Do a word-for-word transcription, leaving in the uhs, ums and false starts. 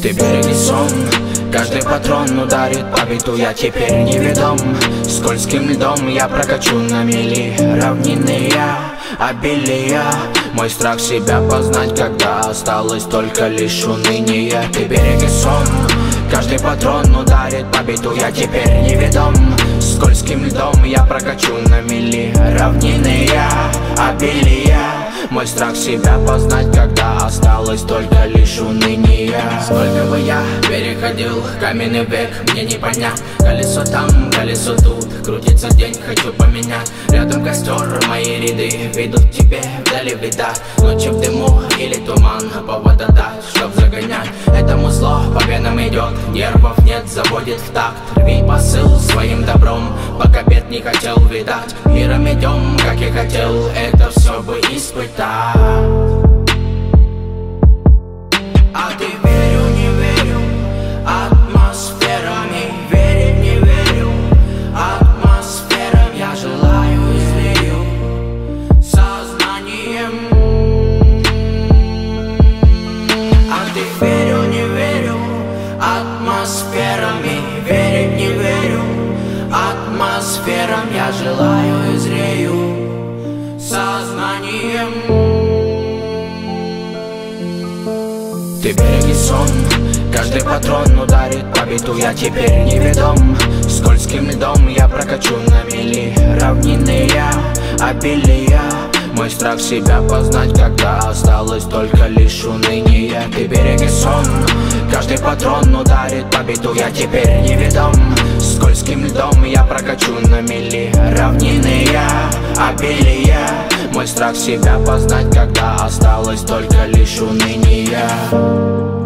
Ты береги сон, каждый патрон ударит по биту. Я теперь неведом, скользким льдом я прокачу на мели. Равнины я, обилия, мой страх себя познать, когда осталось только лишь уныние. Ты береги сон, каждый патрон ударит по биту. Я теперь неведом, скользким льдом я прокачу на мели. Равнины я, обилия, мой страх себя познать, когда осталось только лишь уныние. Сколько бы я переходил каменный век, мне не понять. Колесо там, колесо тут, крутится день, хочу поменять. Рядом костер, мои ряды ведут тебе вдали беда. Ночью в дыму или туман, повода дать, чтоб загонять. Этому зло по венам идет, нервов нет, заводит в такт. Рви посыл своим добром, пока бед не хотел видать. Миром идем, как я хотел, это все бы испытать. А ты верю, не верю, атмосферами. Верить не верю, атмосферам. Я желаю и зрею сознанием. А ты верю, не верю, атмосферами. Верить не верю, атмосферам. Я желаю и зрею сознанием. Ты береги сон, каждый патрон ударит по биту. Я теперь неведом, скользким льдом я прокачу на мели. Равнины я, обилия, мой страх себя познать, когда осталось только лишь уныние. Ты береги сон, каждый патрон ударит по биту. Я теперь неведом, скользким льдом я прокачу на мели. Равнины я, обилия, мой страх себя познать, когда осталось только лишь уныние.